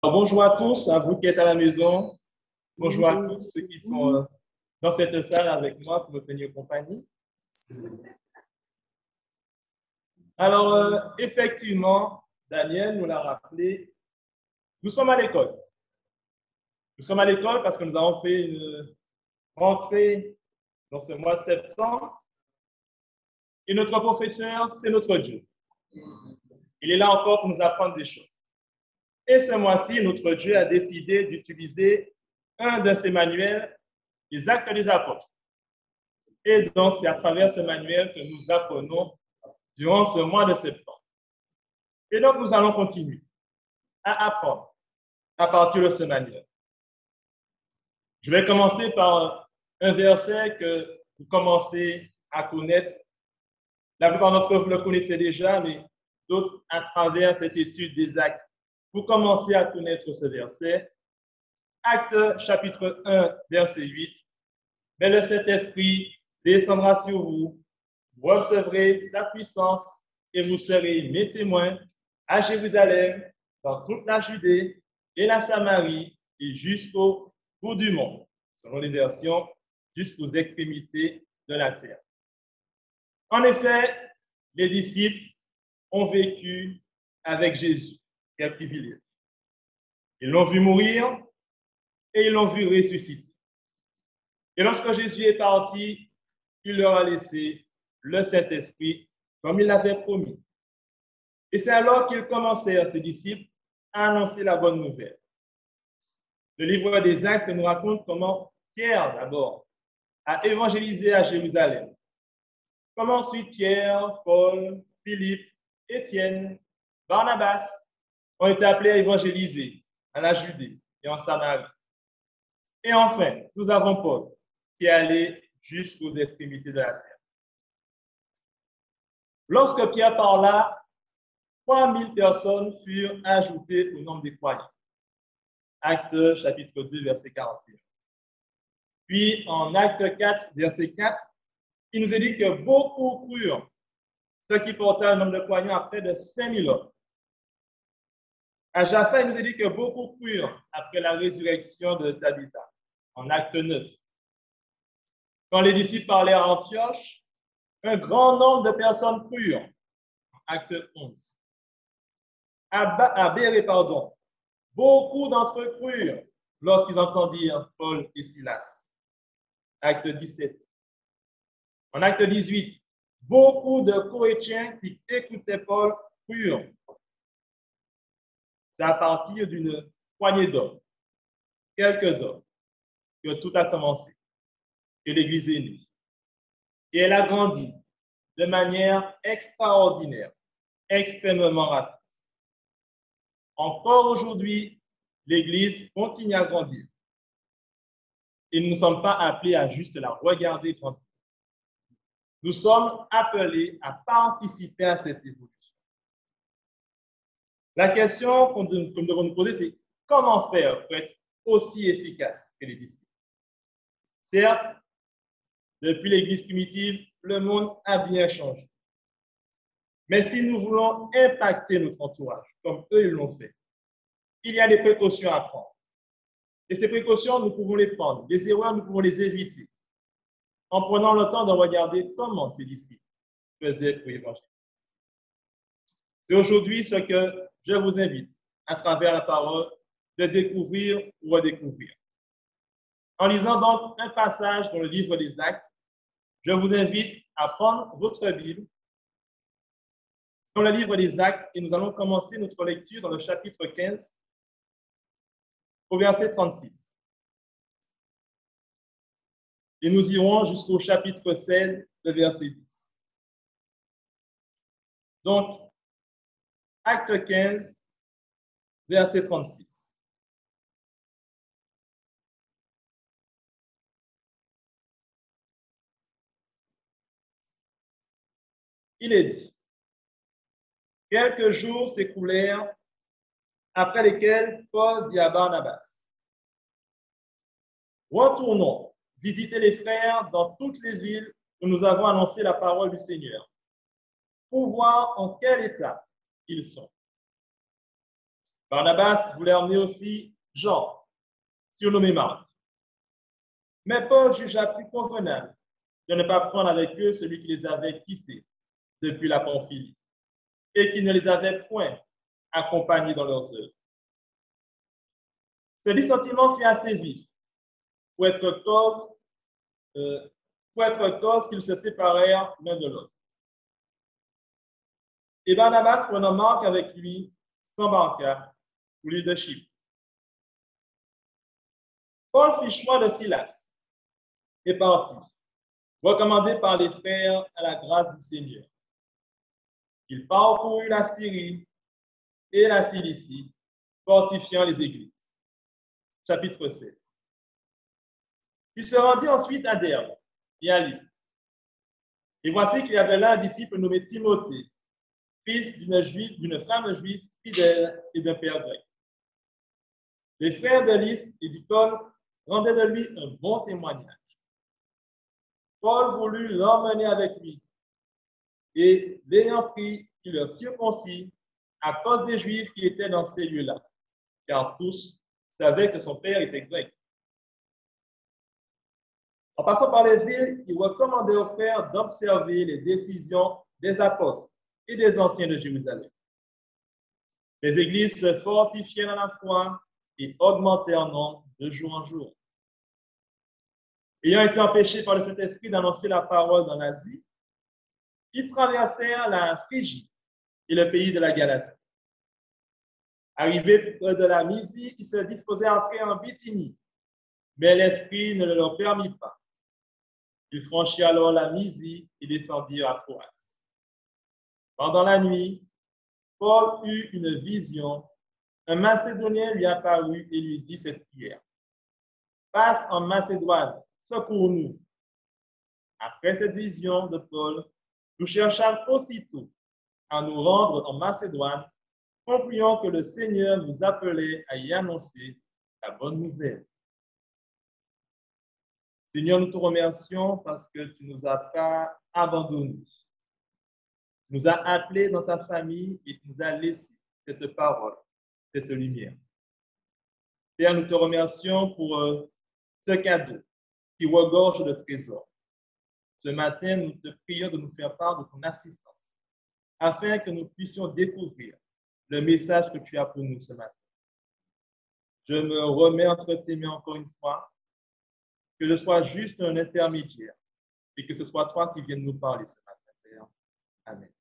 Bonjour à tous, à vous qui êtes à la maison. Bonjour à tous ceux qui sont dans cette salle avec moi pour me tenir compagnie. Alors, effectivement, Daniel nous l'a rappelé, nous sommes à l'école. Nous sommes à l'école parce que nous avons fait une rentrée dans ce mois de septembre. Et notre professeur, c'est notre Dieu. Il est là encore pour nous apprendre des choses. Et ce mois-ci, notre Dieu a décidé d'utiliser un de ses manuels, les Actes des Apôtres. Et donc, c'est à travers ce manuel que nous apprenons durant ce mois de septembre. Et donc, nous allons continuer à apprendre à partir de ce manuel. Je vais commencer par un verset que vous commencez à connaître. La plupart d'entre vous le connaissez déjà, mais d'autres à travers cette étude des Actes. Vous commencez à connaître ce verset. Actes chapitre 1, verset 8. Mais le Saint-Esprit descendra sur vous, vous recevrez sa puissance et vous serez mes témoins à Jérusalem, dans toute la Judée et la Samarie et jusqu'au bout du monde, selon les versions, jusqu'aux extrémités de la terre. En effet, les disciples ont vécu avec Jésus. Quel privilège. Ils l'ont vu mourir et ils l'ont vu ressusciter. Et lorsque Jésus est parti, il leur a laissé le Saint-Esprit comme il l'avait promis. Et c'est alors qu'ils commencèrent, ses disciples, à annoncer la bonne nouvelle. Le livre des Actes nous raconte comment Pierre, d'abord, a évangélisé à Jérusalem. Comment ensuite Pierre, Paul, Philippe, Étienne, Barnabas ont été appelés à évangéliser à la Judée et en Samarie. Et enfin, nous avons Paul qui est allé jusqu'aux extrémités de la terre. Lorsque Pierre parla, 3000 personnes furent ajoutées au nombre des croyants. Acte chapitre 2, verset 41. Puis en acte 4, verset 4, il nous est dit que beaucoup crurent, ce qui porta un nombre de croyants à près de 5000 hommes. À Jaffa, il nous est dit que beaucoup crurent après la résurrection de Tabitha, en acte 9. Quand les disciples parlèrent à Antioche, un grand nombre de personnes crurent, en acte 11. À Béré, beaucoup d'entre eux crurent lorsqu'ils entendirent Paul et Silas. Acte 17. En acte 18, beaucoup de Corétiens qui écoutaient Paul crurent. C'est à partir d'une poignée d'hommes, quelques hommes, que tout a commencé, que l'Église est née. Et elle a grandi de manière extraordinaire, extrêmement rapide. Encore aujourd'hui, l'Église continue à grandir. Et nous ne sommes pas appelés à juste la regarder grandir. Nous sommes appelés à participer à cette évolution. La question que nous devons nous poser, c'est comment faire pour être aussi efficace que les disciples? Certes, depuis l'Église primitive, le monde a bien changé. Mais si nous voulons impacter notre entourage, comme eux ils l'ont fait, il y a des précautions à prendre. Et ces précautions, nous pouvons les prendre. Les erreurs, nous pouvons les éviter en prenant le temps de regarder comment ces disciples faisaient pour évangéliser. C'est aujourd'hui ce que je vous invite, à travers la parole, de découvrir ou redécouvrir. En lisant donc un passage dans le livre des Actes, je vous invite à prendre votre Bible dans le livre des Actes et nous allons commencer notre lecture dans le chapitre 15 au verset 36. Et nous irons jusqu'au chapitre 16, le verset 10. Donc, Acte 15, verset 36. Il est dit, quelques jours s'écoulèrent après lesquels Paul dit à Barnabas, retournons visiter les frères dans toutes les villes où nous avons annoncé la parole du Seigneur, pour voir en quel état ils sont. Barnabas voulait emmener aussi Jean, surnommé Marc. Mais Paul jugea plus convenable de ne pas prendre avec eux celui qui les avait quittés depuis la Pamphylie et qui ne les avait point accompagnés dans leurs œuvres. Ce dissentiment fut assez vif pour être cause qu'ils se séparèrent l'un de l'autre. Et Barnabas, prenant Marc avec lui, s'embarqua pour l'île de Chypre. Paul fit choix de Silas et partit, recommandé par les frères à la grâce du Seigneur. Il parcourut la Syrie et la Cilicie, fortifiant les églises. Chapitre 16. Il se rendit ensuite à Derbe et à Lystre. Et voici qu'il y avait là un disciple nommé Timothée, fils d'une femme juive fidèle et d'un père grec. Les frères de Lystre et d'Icône rendaient de lui un bon témoignage. Paul voulut l'emmener avec lui, et l'ayant pris, il leur circoncit à cause des Juifs qui étaient dans ces lieux-là, car tous savaient que son père était grec. En passant par les villes, il recommandait aux frères d'observer les décisions des apôtres et des anciens de Jérusalem. Les églises se fortifiaient dans la foi et augmentaient en nombre de jour en jour. Ayant été empêchés par le Saint-Esprit d'annoncer la parole dans l'Asie, ils traversèrent la Phrygie et le pays de la Galatie. Arrivés près de la Mysie, ils se disposaient à entrer en Bithynie, mais l'Esprit ne le leur permit pas. Ils franchirent alors la Mysie et descendirent à Troas. Pendant la nuit, Paul eut une vision. Un Macédonien lui apparut et lui dit cette prière. Passe en Macédoine, secours-nous. Après cette vision de Paul, nous cherchâmes aussitôt à nous rendre en Macédoine, concluant que le Seigneur nous appelait à y annoncer la bonne nouvelle. Seigneur, nous te remercions parce que tu ne nous as pas abandonnés. Tu nous as appelés dans ta famille et tu nous as laissé cette parole, cette lumière. Père, nous te remercions pour ce cadeau qui regorge de trésors. Ce matin, nous te prions de nous faire part de ton assistance, afin que nous puissions découvrir le message que tu as pour nous ce matin. Je me remets entre tes mains encore une fois, que je sois juste un intermédiaire et que ce soit toi qui viennes nous parler ce matin, Père. Amen.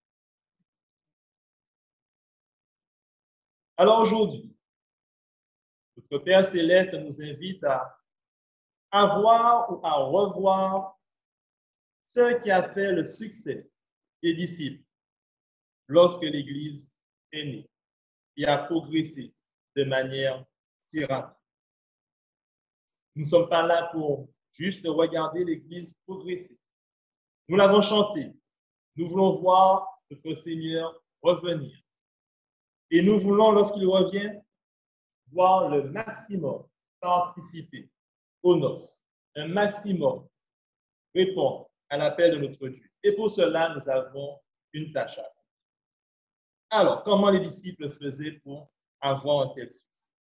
Alors aujourd'hui, notre Père Céleste nous invite à voir ou à revoir ce qui a fait le succès des disciples lorsque l'Église est née et a progressé de manière si rapide. Nous ne sommes pas là pour juste regarder l'Église progresser. Nous l'avons chanté. Nous voulons voir notre Seigneur revenir. Et nous voulons, lorsqu'il revient, voir le maximum participer aux noces, un maximum répondre à l'appel de notre Dieu. Et pour cela, nous avons une tâche à faire. Alors, comment les disciples faisaient pour avoir un tel succès?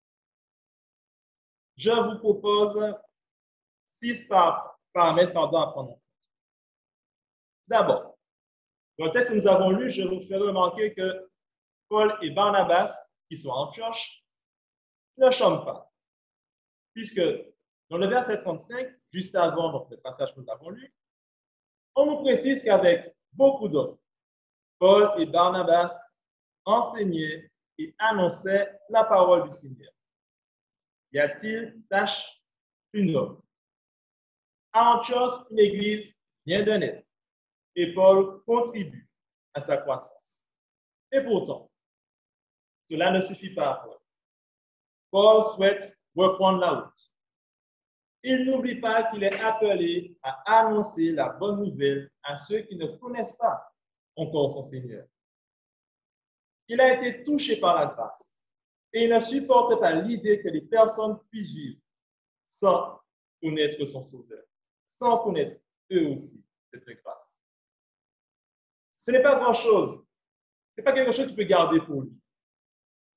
Je vous propose 6 paramètres à prendre en compte. D'abord, dans le texte que nous avons lu, je vous ferai remarquer que Paul et Barnabas, qui sont en Antioche, ne chantent pas. Puisque dans le verset 35, juste avant donc, le passage que nous avons lu, on nous précise qu'avec beaucoup d'autres, Paul et Barnabas enseignaient et annonçaient la parole du Seigneur. Y a-t-il tâche une autre? À Antioche, une église vient de naître et Paul contribue à sa croissance. Et pourtant, cela ne suffit pas à Paul. Paul souhaite reprendre la route. Il n'oublie pas qu'il est appelé à annoncer la bonne nouvelle à ceux qui ne connaissent pas encore son Seigneur. Il a été touché par la grâce et il ne supporte pas l'idée que les personnes puissent vivre sans connaître son Sauveur, sans connaître eux aussi cette grâce. Ce n'est pas grand-chose. Ce n'est pas quelque chose qu'il peut garder pour lui.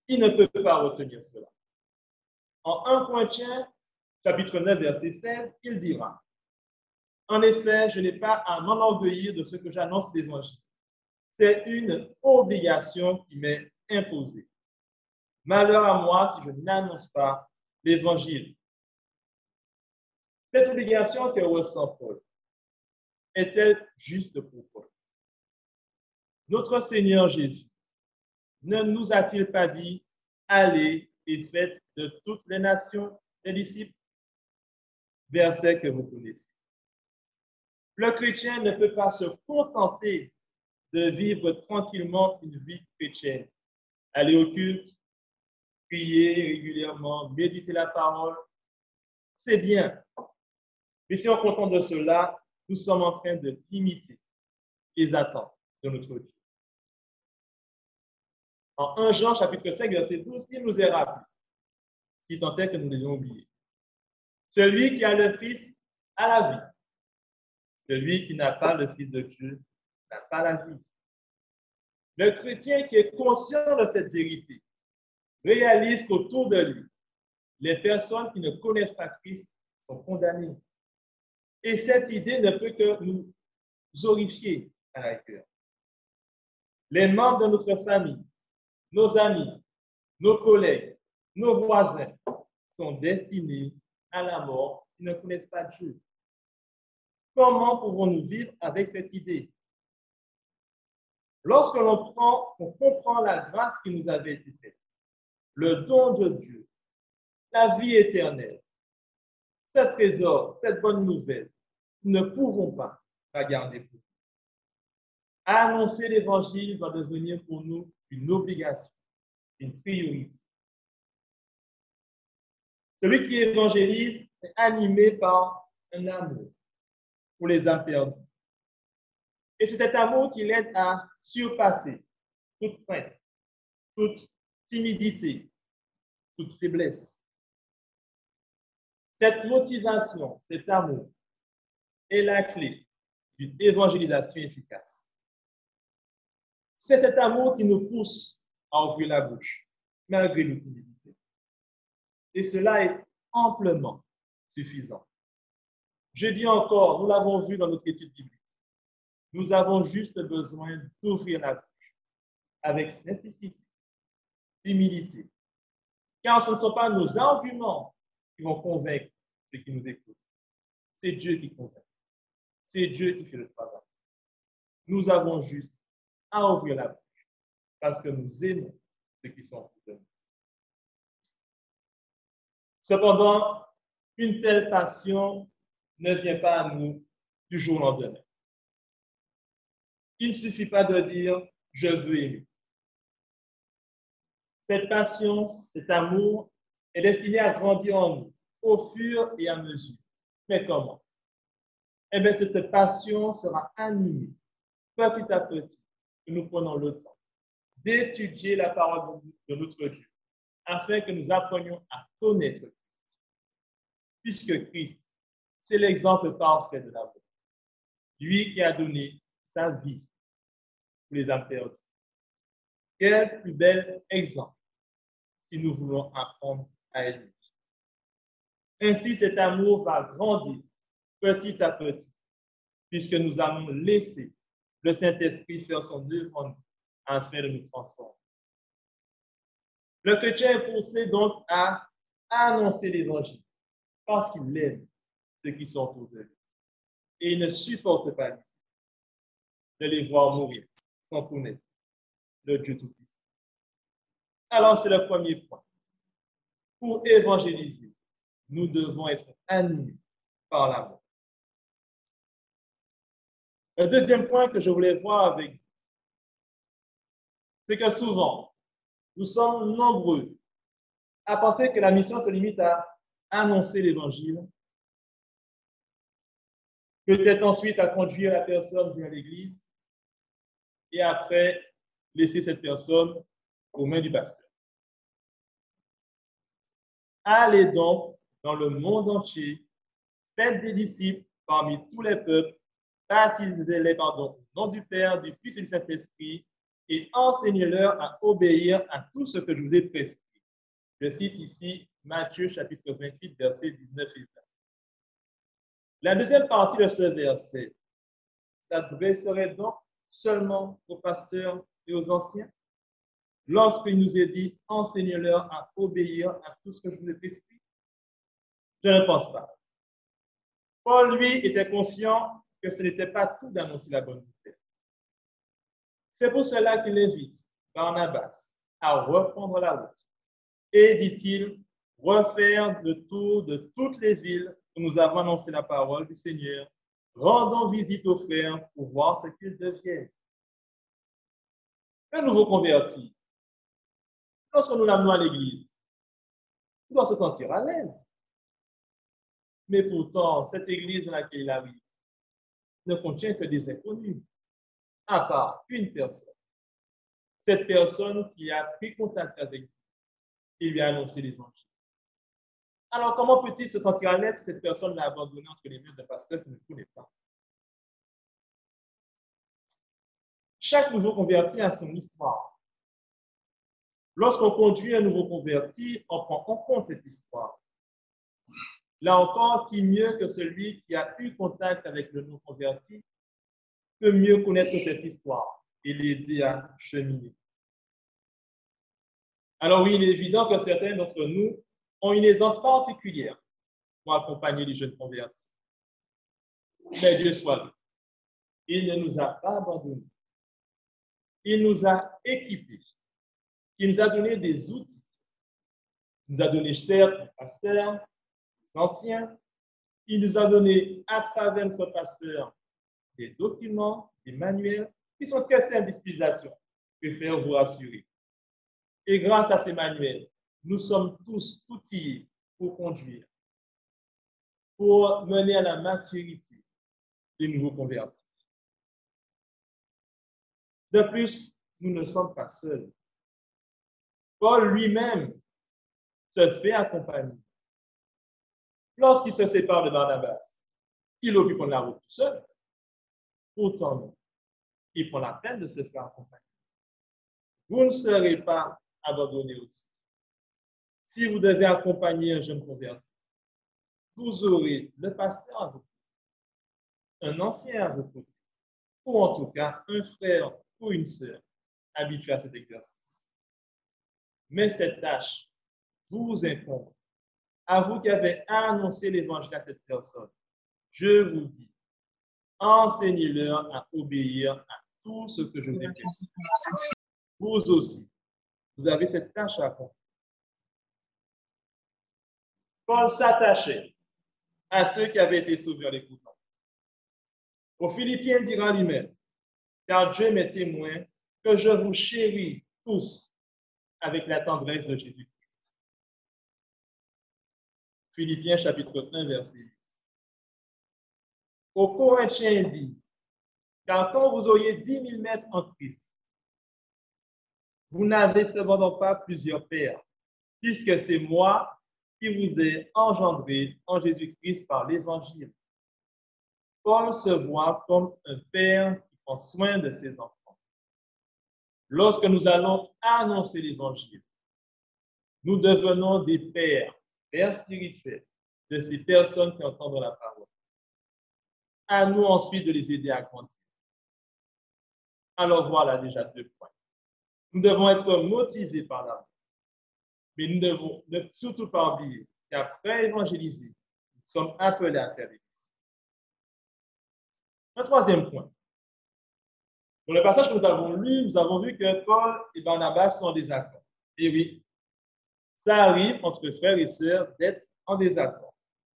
il ne peut pas retenir cela. En 1 Corinthiens, chapitre 9, verset 16, il dira, « En effet, je n'ai pas à m'enorgueillir de ce que j'annonce l'Évangile. C'est une obligation qui m'est imposée. Malheur à moi si je n'annonce pas l'Évangile. » Cette obligation que ressent Paul est-elle juste pour Paul? Notre Seigneur Jésus ne nous a-t-il pas dit « Allez et faites de toutes les nations des disciples » verset que vous connaissez. Le chrétien ne peut pas se contenter de vivre tranquillement une vie chrétienne. Aller au culte, prier régulièrement, méditer la parole, c'est bien. Mais si on se contente de cela, nous sommes en train de limiter les attentes de notre Dieu. En 1 Jean, chapitre 5, verset 12, il nous est rappelé, si tant est que nous les avons oubliés. Celui qui a le Fils a la vie. Celui qui n'a pas le Fils de Dieu n'a pas la vie. Le chrétien qui est conscient de cette vérité réalise qu'autour de lui, les personnes qui ne connaissent pas Christ sont condamnées. Et cette idée ne peut que nous horrifier à la cœur. Les membres de notre famille, nos amis, nos collègues, nos voisins sont destinés à la mort qui ne connaissent pas Dieu. Comment pouvons-nous vivre avec cette idée? Lorsque on comprend la grâce qui nous avait été faite, le don de Dieu, la vie éternelle, ce trésor, cette bonne nouvelle, nous ne pouvons pas la garder pour nous. Annoncer l'Évangile va devenir pour nous une obligation, une priorité. Celui qui évangélise est animé par un amour pour les âmes perdues. Et c'est cet amour qui l'aide à surpasser toute crainte, toute timidité, toute faiblesse. Cette motivation, cet amour est la clé d'une évangélisation efficace. C'est cet amour qui nous pousse à ouvrir la bouche, malgré nos timidités. Et cela est amplement suffisant. Je dis encore, nous l'avons vu dans notre étude biblique, nous avons juste besoin d'ouvrir la bouche avec simplicité, humilité, car ce ne sont pas nos arguments qui vont convaincre ceux qui nous écoutent. C'est Dieu qui convainc. C'est Dieu qui fait le travail. Nous avons juste à ouvrir la bouche parce que nous aimons ceux qui sont autour de nous. Cependant, une telle passion ne vient pas à nous du jour au lendemain. Il ne suffit pas de dire « je veux aimer ». Cette passion, cet amour est destiné à grandir en nous au fur et à mesure. Mais comment? Eh bien, cette passion sera animée petit à petit que nous prenons le temps d'étudier la parole de notre Dieu afin que nous apprenions à connaître Christ. Puisque Christ, c'est l'exemple parfait de l'amour. Lui qui a donné sa vie pour les âmes perdues. Quel plus bel exemple si nous voulons apprendre à aimer. Ainsi, cet amour va grandir petit à petit, puisque nous allons laisser le Saint-Esprit faire son œuvre en nous afin de nous transformer. Le chrétien est poussé donc à annoncer l'Évangile parce qu'il aime ceux qui sont autour de lui. Et il ne supporte pas de les voir mourir sans connaître le Dieu Tout-Puissant. Alors, c'est le premier point. Pour évangéliser, nous devons être animés par l'amour. Le deuxième point que je voulais voir avec vous, c'est que souvent, nous sommes nombreux à penser que la mission se limite à annoncer l'Évangile, peut-être ensuite à conduire la personne vers l'Église et après laisser cette personne aux mains du pasteur. Allez donc dans le monde entier, faites des disciples parmi tous les peuples, baptisez-les au nom du Père, du Fils et du Saint-Esprit, et enseignez-leur à obéir à tout ce que je vous ai prescrit. Je cite ici Matthieu chapitre 28, versets 19 et 20. La deuxième partie de ce verset s'adresserait donc seulement aux pasteurs et aux anciens lorsqu'il nous est dit « Enseignez-leur à obéir à tout ce que je vous ai prescrit ». Je ne pense pas. Paul, lui, était conscient que ce n'était pas tout d'annoncer la bonne nouvelle. C'est pour cela qu'il invite Barnabas à reprendre la route et, dit-il, refaire le tour de toutes les villes où nous avons annoncé la parole du Seigneur. Rendons visite aux frères pour voir ce qu'ils deviennent. Un nouveau converti, lorsque nous l'amenons à l'église, il doit se sentir à l'aise. Mais pourtant, cette église dans laquelle il arrive ne contient que des inconnus, à part une personne. Cette personne qui a pris contact avec lui et lui a annoncé l'évangile. Alors, comment peut-il se sentir à l'aise si cette personne l'a abandonné entre les mains d'un pasteur qui ne connaît pas? Chaque nouveau converti a son histoire. Lorsqu'on conduit un nouveau converti, on prend en compte cette histoire. Là encore, qui mieux que celui qui a eu contact avec le nouveau converti peut mieux connaître cette histoire et l'aider à cheminer. Alors oui, il est évident que certains d'entre nous ont une aisance particulière pour accompagner les jeunes convertis. Mais Dieu soit loué. Il ne nous a pas abandonnés. Il nous a équipés. Il nous a donné des outils. Il nous a donné certes des pasteurs, des anciens. Il nous a donné à travers notre pasteur des documents, des manuels qui sont très simples d'utilisation. Je préfère vous rassurer. Et grâce à ces manuels, nous sommes tous outillés pour conduire, pour mener à la maturité les nouveaux convertis. De plus, nous ne sommes pas seuls. Paul lui-même se fait accompagner. Lorsqu'il se sépare de Barnabas, il occupe la route tout seul. Pourtant, non. Il prend la peine de se faire accompagner. Vous ne serez pas abandonnés aussi. Si vous devez accompagner un jeune converti, vous aurez le pasteur à vos côtés, un ancien à vos côtés, ou en tout cas un frère ou une sœur habitué à cet exercice. Mais cette tâche vous incombe. À vous qui avez annoncé l'évangile à cette personne, je vous dis, enseignez-leur à obéir à tout ce que je vous ai dit. Vous aussi, vous avez cette tâche à accomplir. Paul s'attachait à ceux qui avaient été sauvés en l'écoutant. Aux Philippiens, il dira lui-même, car Dieu m'est témoin que je vous chéris tous avec la tendresse de Jésus-Christ. Philippiens chapitre 1, verset 8. Aux Corinthiens, il dit, car quand vous auriez 10 000 maîtres en Christ, vous n'avez cependant pas plusieurs pères, puisque c'est moi qui vous ai engendré en Jésus-Christ par l'Évangile. Paul se voit comme un père qui prend soin de ses enfants. Lorsque nous allons annoncer l'Évangile, nous devenons des pères spirituels de ces personnes qui entendent la parole. À nous ensuite de les aider à grandir. Alors voilà déjà 2 points. Nous devons être motivés par l'amour. Mais nous devons ne surtout pas oublier qu'après évangéliser, nous sommes appelés à faire des disciples. Un troisième point. Dans le passage que nous avons lu, nous avons vu que Paul et Barnabas sont en désaccord. Et oui, ça arrive entre frères et sœurs d'être en désaccord.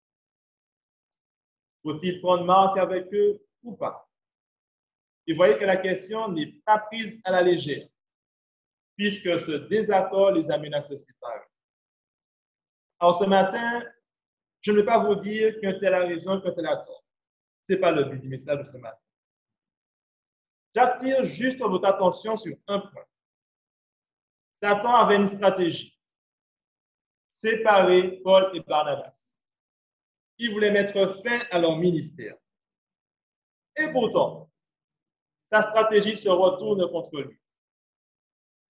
Faut-il prendre marque avec eux ou pas? Et voyez que la question n'est pas prise à la légère, puisque ce désaccord les amène à se séparer. Alors ce matin, je ne vais pas vous dire qu'un tel a raison, qu'un tel a tort. Ce n'est pas le but du message de ce matin. J'attire juste votre attention sur un point. Satan avait une stratégie. Séparer Paul et Barnabas. Il voulait mettre fin à leur ministère. Et pourtant, sa stratégie se retourne contre lui.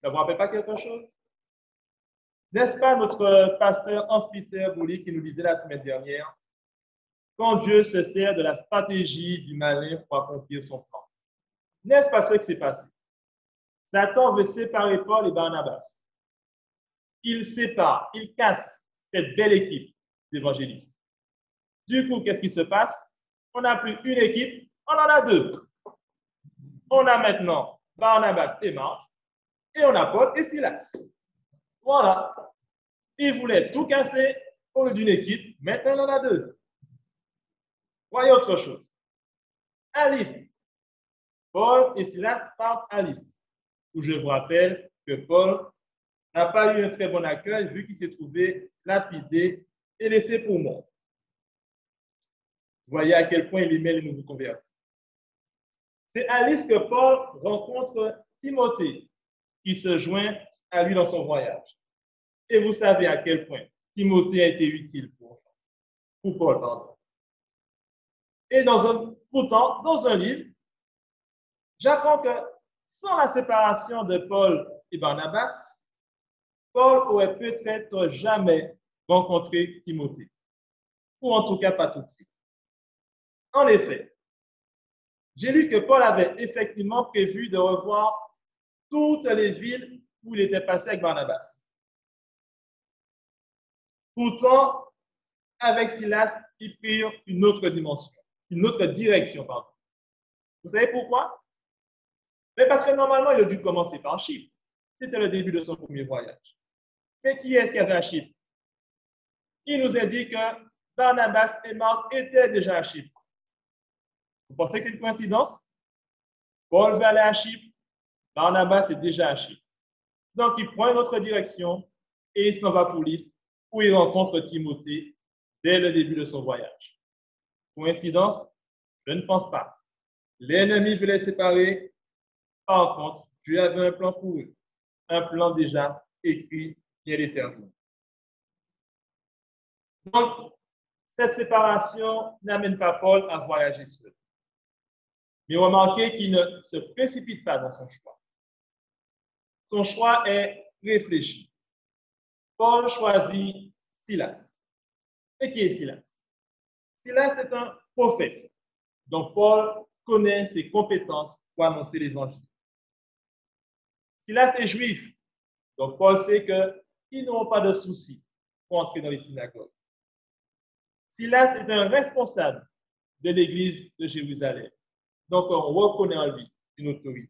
Ça ne vous rappelle pas quelque chose? N'est-ce pas notre pasteur Hans-Peter Bouli qui nous disait la semaine dernière, quand Dieu se sert de la stratégie du malin pour accomplir son plan? N'est-ce pas ce qui s'est passé? Satan veut séparer Paul et Barnabas. Il sépare, il casse cette belle équipe d'évangélistes. Du coup, qu'est-ce qui se passe? On n'a plus une équipe, on en a deux. On a maintenant Barnabas et Marc, et on a Paul et Silas. Voilà. Ils voulaient tout casser au lieu d'une équipe, maintenant on en a deux. Voyez autre chose. À Lystre, Paul et Silas partent à Lystre, où je vous rappelle que Paul n'a pas eu un très bon accueil vu qu'il s'est trouvé lapidé et laissé pour mort. Voyez à quel point il aimait les nouveaux convertis. C'est à Lystre que Paul rencontre Timothée, qui se joint à lui dans son voyage. Et vous savez à quel point Timothée a été utile pour Paul. Pardon. Et pourtant, dans un livre, j'apprends que sans la séparation de Paul et Barnabas, Paul aurait peut-être jamais rencontré Timothée. Ou en tout cas pas tout de suite. En effet, j'ai lu que Paul avait effectivement prévu de revoir toutes les villes où il était passé avec Barnabas. Pourtant, avec Silas, ils prirent une autre dimension, une autre direction, pardon. Vous savez pourquoi? Mais parce que normalement, il a dû commencer par Chypre. C'était le début de son premier voyage. Mais qui est-ce qui avait à Chypre? Il nous a dit que Barnabas et Marc étaient déjà à Chypre. Vous pensez que c'est une coïncidence? Paul veut aller à Chypre, Barnabas est déjà à Chypre. Donc, il prend une autre direction et il s'en va pour Lystre, où il rencontre Timothée dès le début de son voyage. Coïncidence? Je ne pense pas. L'ennemi veut les séparer. Par contre, Dieu avait un plan pour eux. Un plan déjà écrit, bien déterminé. Donc, cette séparation n'amène pas Paul à voyager seul. Mais remarquez qu'il ne se précipite pas dans son choix. Son choix est réfléchi. Paul choisit Silas. Et qui est Silas? Silas est un prophète. Donc, Paul connaît ses compétences pour annoncer l'évangile. Silas est juif. Donc, Paul sait qu'ils n'auront pas de soucis pour entrer dans les synagogues. Silas est un responsable de l'église de Jérusalem. Donc, on reconnaît en lui une autorité.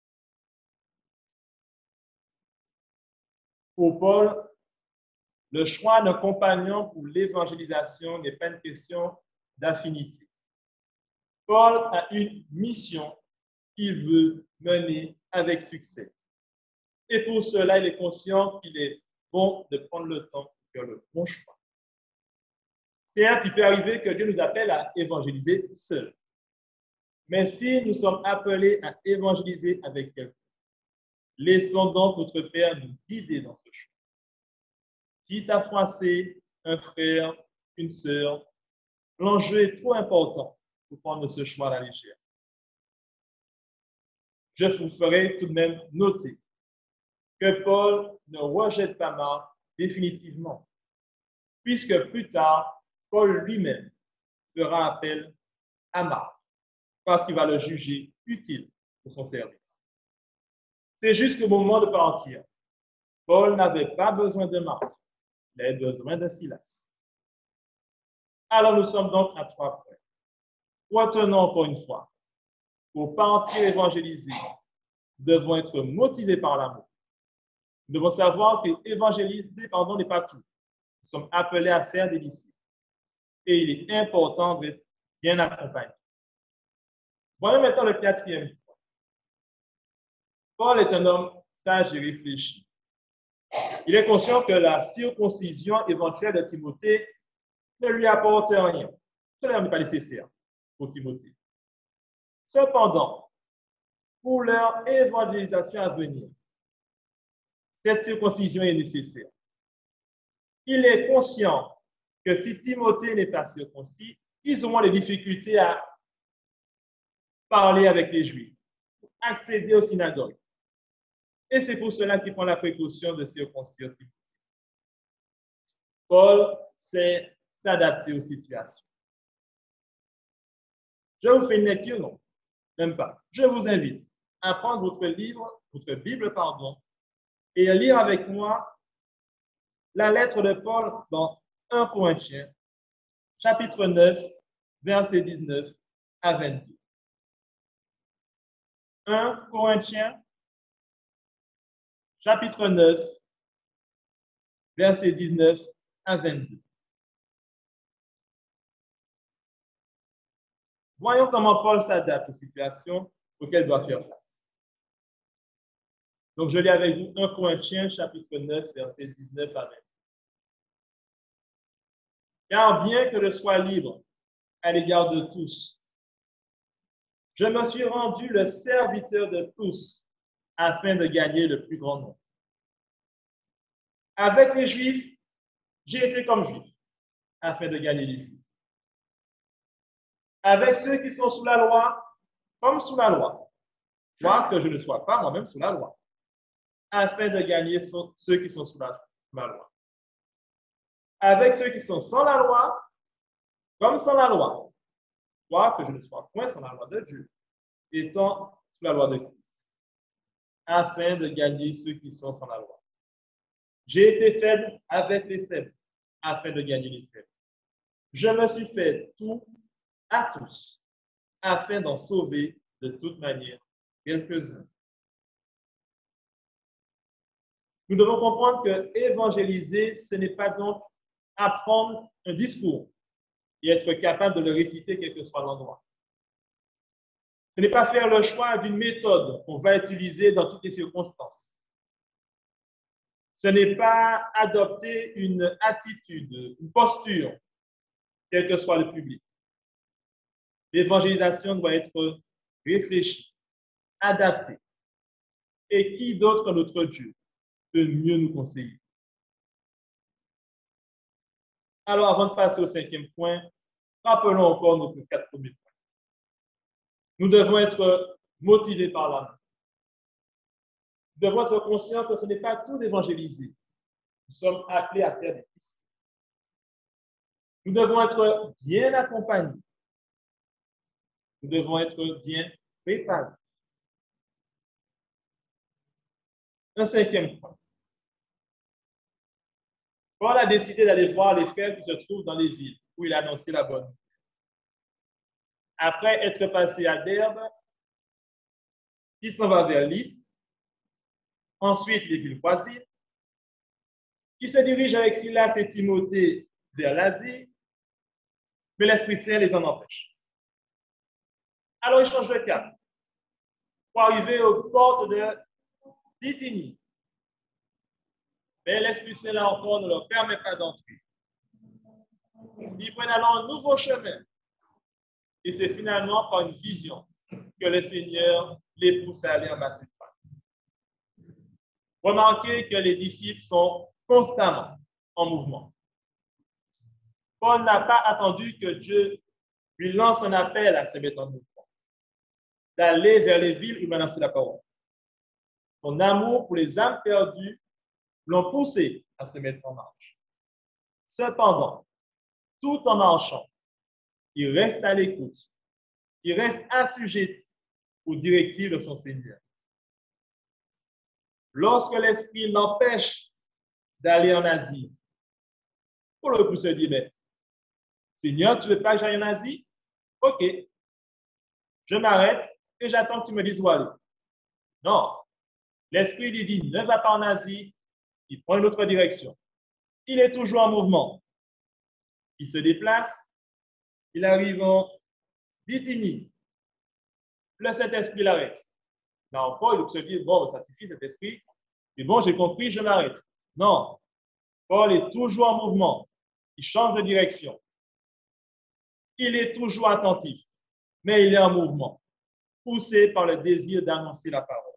Pour Paul, le choix d'un compagnon pour l'évangélisation n'est pas une question d'affinité. Paul a une mission qu'il veut mener avec succès. Et pour cela, il est conscient qu'il est bon de prendre le temps pour faire le bon choix. C'est un qui peut arriver que Dieu nous appelle à évangéliser seul. Mais si nous sommes appelés à évangéliser avec quelqu'un, laissons donc notre Père nous guider dans ce choix. Quitte à froisser un frère, une sœur, l'enjeu est trop important pour prendre ce choix à la légère. Je vous ferai tout de même noter que Paul ne rejette pas Marc définitivement, puisque plus tard, Paul lui-même fera appel à Marc, parce qu'il va le juger utile pour son service. C'est jusqu'au moment de partir. Paul n'avait pas besoin de Marc, il avait besoin de Silas. Alors nous sommes donc à 3 points. Retenons encore une fois, pour partir évangéliser, nous devons être motivés par l'amour. Nous devons savoir que évangéliser, n'est pas tout. Nous sommes appelés à faire des disciples. Et il est important d'être bien accompagné. Voyons maintenant le 4e point. Paul est un homme sage et réfléchi. Il est conscient que la circoncision éventuelle de Timothée ne lui apporte rien. Cela n'est pas nécessaire pour Timothée. Cependant, pour leur évangélisation à venir, cette circoncision est nécessaire. Il est conscient que si Timothée n'est pas circoncis, ils auront des difficultés à parler avec les Juifs, accéder aux synagogues. Et c'est pour cela qu'il prend la précaution de circoncire Timothée. Paul sait s'adapter aux situations. Je vous fais une lecture, non, même pas. Je vous invite à prendre votre Bible, et à lire avec moi la lettre de Paul dans 1 Corinthiens, chapitre 9, versets 19 à 22. 1 Corinthiens, chapitre 9, versets 19 à 22. Voyons comment Paul s'adapte aux situations auxquelles il doit faire face. Donc, je lis avec vous 1 Corinthiens, chapitre 9, versets 19 à 22. Car bien que je sois libre à l'égard de tous, je me suis rendu le serviteur de tous afin de gagner le plus grand nombre. Avec les Juifs, j'ai été comme Juif afin de gagner les Juifs. Avec ceux qui sont sous la loi, comme sous la loi, quoique je ne sois pas moi-même sous la loi, afin de gagner ceux qui sont sous la loi. Avec ceux qui sont sans la loi, comme sans la loi, quoique je ne sois point sans la loi de Dieu, étant sous la loi de Christ, afin de gagner ceux qui sont sans la loi. J'ai été faible avec les faibles, afin de gagner les faibles. Je me suis fait tout à tous, afin d'en sauver de toute manière quelques-uns. Nous devons comprendre que évangéliser, ce n'est pas donc apprendre un discours et être capable de le réciter quel que soit l'endroit. Ce n'est pas faire le choix d'une méthode qu'on va utiliser dans toutes les circonstances. Ce n'est pas adopter une attitude, une posture, quel que soit le public. L'évangélisation doit être réfléchie, adaptée. Et qui d'autre que notre Dieu peut mieux nous conseiller? Alors, avant de passer au 5e point, rappelons encore nos 4 premiers points. Nous devons être motivés par l'amour. Nous devons être conscients que ce n'est pas tout d'évangéliser. Nous sommes appelés à faire des disciples. Nous devons être bien accompagnés. Nous devons être bien préparés. Un 5e point. Paul a décidé d'aller voir les frères qui se trouvent dans les villes où il a annoncé la bonne nouvelle. Après être passé à Derbe, il s'en va vers Lystre, ensuite les villes voisines, qui se dirige avec Silas et Timothée vers l'Asie, mais l'Esprit Saint les en empêche. Alors il change de cap pour arriver aux portes de Bithynie. Mais l'Esprit Saint, là encore, ne leur permet pas d'entrer. Ils prennent alors un nouveau chemin. Et c'est finalement par une vision que le Seigneur les pousse à aller en Macédoine. Remarquez que les disciples sont constamment en mouvement. Paul n'a pas attendu que Dieu lui lance un appel à se mettre en mouvement, d'aller vers les villes où il va lancer la parole. Son amour pour les âmes perdues l'ont poussé à se mettre en marche. Cependant, tout en marchant, il reste à l'écoute, il reste assujetti aux directives de son Seigneur. Lorsque l'Esprit l'empêche d'aller en Asie, pour le coup se dit, mais Seigneur, tu ne veux pas que j'aille en Asie? Ok, je m'arrête et j'attends que tu me dises où aller. Non, l'Esprit lui dit, ne va pas en Asie, il prend une autre direction. Il est toujours en mouvement. Il se déplace, il arrive en Bithynie. Le Saint-Esprit l'arrête. Là encore, il se dit, bon, ça suffit cet esprit. Mais bon, j'ai compris, je m'arrête. Non, Paul est toujours en mouvement. Il change de direction. Il est toujours attentif, mais il est en mouvement, poussé par le désir d'annoncer la parole.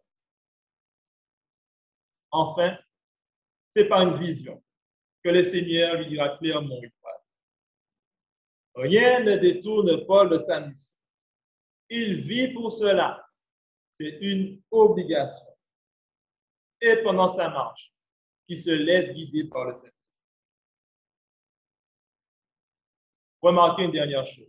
Enfin, c'est par une vision que le Seigneur lui dira clairement une fois. Rien ne détourne Paul de sa mission. Il vit pour cela. C'est une obligation. et pendant sa marche, qui se laisse guider par le Saint-Esprit. Remarquez une dernière chose.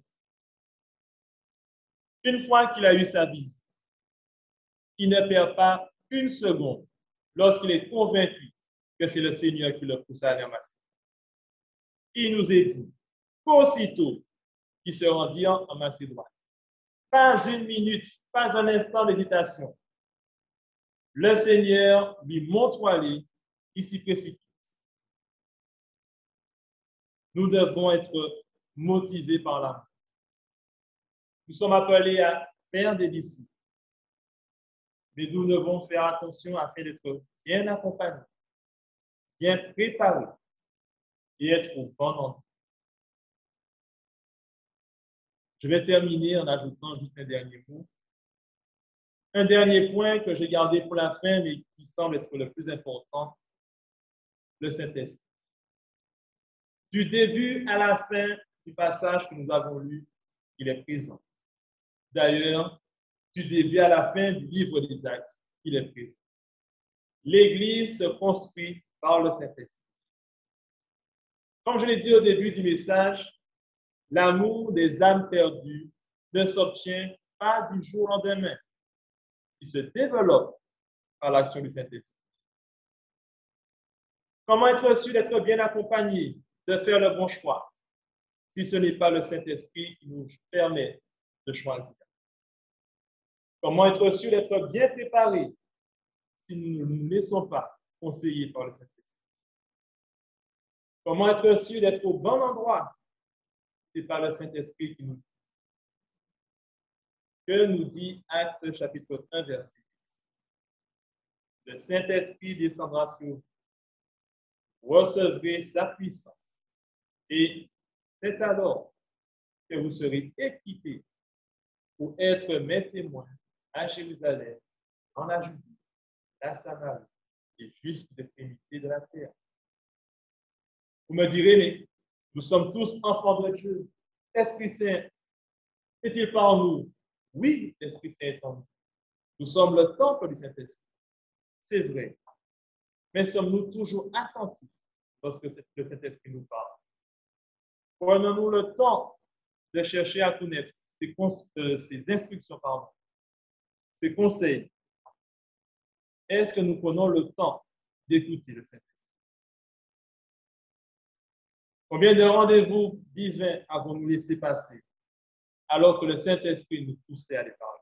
Une fois qu'il a eu sa vision, il ne perd pas une seconde lorsqu'il est convaincu que c'est le Seigneur qui le pousse à aller en Macédoine. Il nous est dit qu'aussitôt qu'il se rendit en Macédoine, pas une minute, pas un instant d'hésitation, le Seigneur lui montre où aller, il s'y précipite. Nous devons être motivés par l'amour. Nous sommes appelés à faire des disciples, mais nous devons faire attention afin d'être bien accompagnés, bien préparés et être au bon endroit. Je vais terminer en ajoutant juste un dernier mot. Un dernier point que j'ai gardé pour la fin, mais qui semble être le plus important, le Saint-Esprit. Du début à la fin du passage que nous avons lu, il est présent. D'ailleurs, du début à la fin du livre des Actes, il est présent. L'Église se construit par le Saint-Esprit. Comme je l'ai dit au début du message, l'amour des âmes perdues ne s'obtient pas du jour au lendemain. Il se développe par l'action du Saint-Esprit. Comment être sûr d'être bien accompagné, de faire le bon choix, si ce n'est pas le Saint-Esprit qui nous permet de choisir? Comment être sûr d'être bien préparé si nous ne nous laissons pas conseiller par le Saint-Esprit? Comment être sûr d'être au bon endroit? C'est par le Saint-Esprit qui nous dit. Que nous dit Actes chapitre 1, verset 10? Le Saint-Esprit descendra sur vous. Recevrez sa puissance. Et c'est alors que vous serez équipés pour être mes témoins à Jérusalem, en la Judée, la Samarie et jusqu'aux extrémités de la terre. Vous me direz, mais nous sommes tous enfants de Dieu. L'Esprit Saint est-il pas en nous? Oui, l'Esprit Saint est en nous. Nous sommes le temple du Saint-Esprit. C'est vrai. Mais sommes-nous toujours attentifs lorsque le Saint-Esprit nous parle? Prenons-nous le temps de chercher à connaître ses instructions, ses conseils? Est-ce que nous prenons le temps d'écouter le Saint-Esprit? Combien de rendez-vous divins avons-nous laissé passer alors que le Saint-Esprit nous poussait à les parler?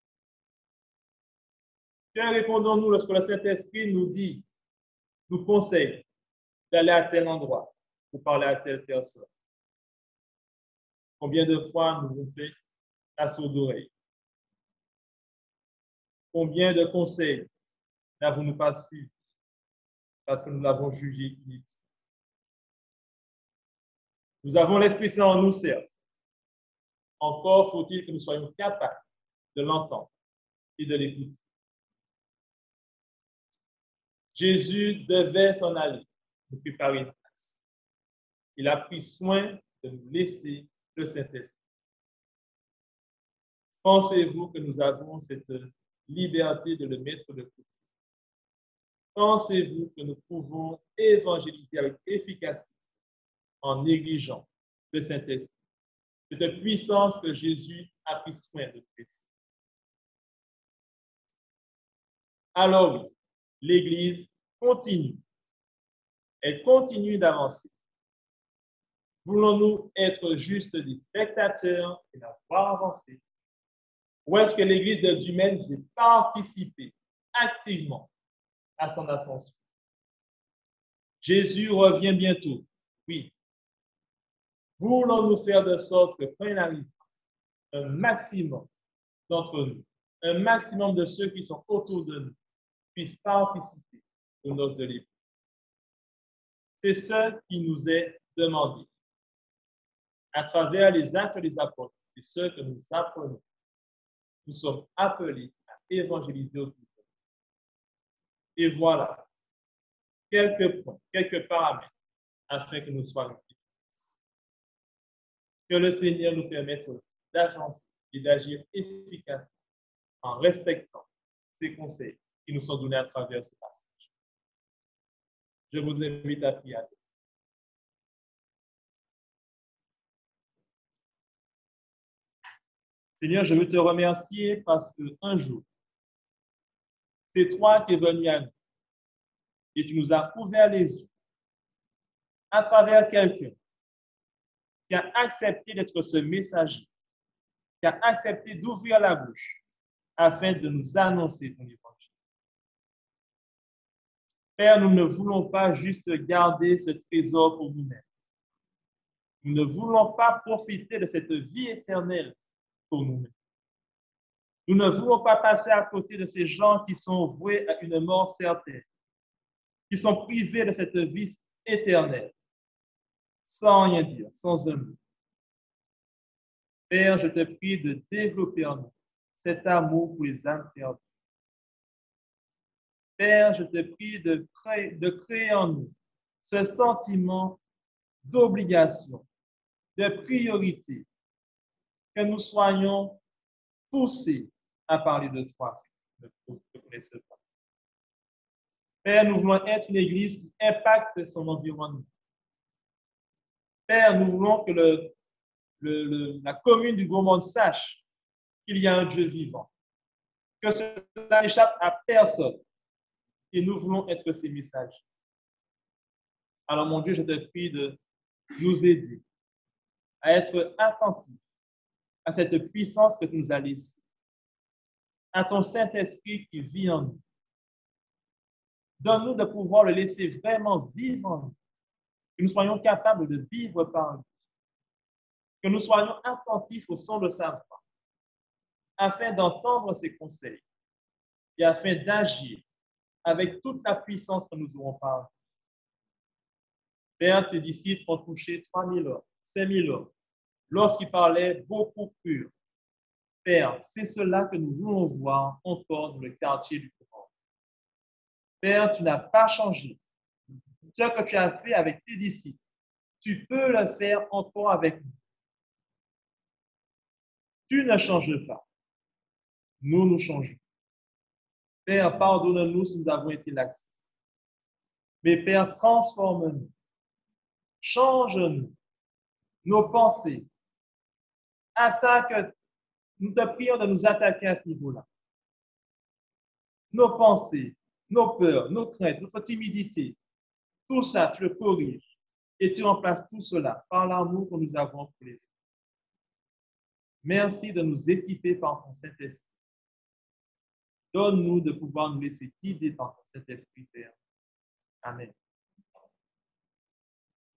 Que répondons-nous lorsque le Saint-Esprit nous dit, nous conseille d'aller à tel endroit pour parler à telle personne? Combien de fois nous avons fait la sourde oreille? Combien de conseils n'avons-nous pas suivis parce que nous l'avons jugé inutile? Nous avons l'Esprit Saint en nous, certes. Encore faut-il que nous soyons capables de l'entendre et de l'écouter. Jésus devait s'en aller, nous préparer une place. Il a pris soin de nous laisser le Saint-Esprit. Pensez-vous que nous avons cette liberté de le mettre de côté? Pensez-vous que nous pouvons évangéliser avec efficacité en négligeant le Saint-Esprit? Cette puissance que Jésus a pris soin de préciser. Alors oui, l'Église continue. Elle continue d'avancer. Voulons-nous être juste des spectateurs et la voir avancer? Ou est-ce que l'Église de Dumène veut participer activement à son ascension? Jésus revient bientôt. Oui. Voulons-nous faire de sorte que quand il arrive, un maximum d'entre nous, un maximum de ceux qui sont autour de nous, puissent participer aux noces de l'Église? C'est ce qui nous est demandé. À travers les actes des apôtres, c'est ce que nous apprenons. Nous sommes appelés à évangéliser autour de nous. Et voilà quelques points, quelques paramètres afin que nous soyons efficaces. Que le Seigneur nous permette d'avancer et d'agir efficacement en respectant ces conseils qui nous sont donnés à travers ce passage. Je vous invite à prier. Seigneur, je veux te remercier parce qu'un jour, c'est toi qui es venu à nous et tu nous as ouvert les yeux à travers quelqu'un qui a accepté d'être ce messager, qui a accepté d'ouvrir la bouche afin de nous annoncer ton évangile. Père, nous ne voulons pas juste garder ce trésor pour nous-mêmes. Nous ne voulons pas profiter de cette vie éternelle pour nous-mêmes. Nous ne voulons pas passer à côté de ces gens qui sont voués à une mort certaine, qui sont privés de cette vie éternelle, sans rien dire, sans un mot. Père, je te prie de développer en nous cet amour pour les âmes perdues. Père, je te prie de créer en nous ce sentiment d'obligation, de priorité, que nous soyons poussés à parler de toi, si tu ne connaisses pas. Père, nous voulons être une église qui impacte son environnement. Père, nous voulons que la commune du Gros-Monde sache qu'il y a un Dieu vivant, que cela n'échappe à personne. Et nous voulons être ces messages. Alors, mon Dieu, je te prie de nous aider à être attentifs à cette puissance que tu nous as laissée, à ton Saint-Esprit qui vit en nous. Donne-nous de pouvoir le laisser vraiment vivre en nous, que nous soyons capables de vivre par lui, que nous soyons attentifs au son de sa voix, afin d'entendre ses conseils et afin d'agir avec toute la puissance que nous aurons par lui. Père, tes disciples ont touché 3000 hommes, 5000 hommes, lorsqu'ils parlaient beaucoup pur. Père, c'est cela que nous voulons voir encore dans le quartier du courant. Père, tu n'as pas changé. Ce que tu as fait avec tes disciples, tu peux le faire encore avec nous. Tu ne changes pas. Nous changeons. Père, pardonne-nous si nous avons été laxistes. Mais Père, transforme-nous. Change-nous. Nos pensées. Nous te prions de nous attaquer à ce niveau-là. Nos pensées, nos peurs, nos craintes, notre timidité, tout ça, tu le corriges et tu remplaces tout cela par l'amour que nous avons pour les autres. Merci de nous équiper par ton Saint-Esprit. Donne-nous de pouvoir nous laisser guider par ton Saint-Esprit, Père. Amen.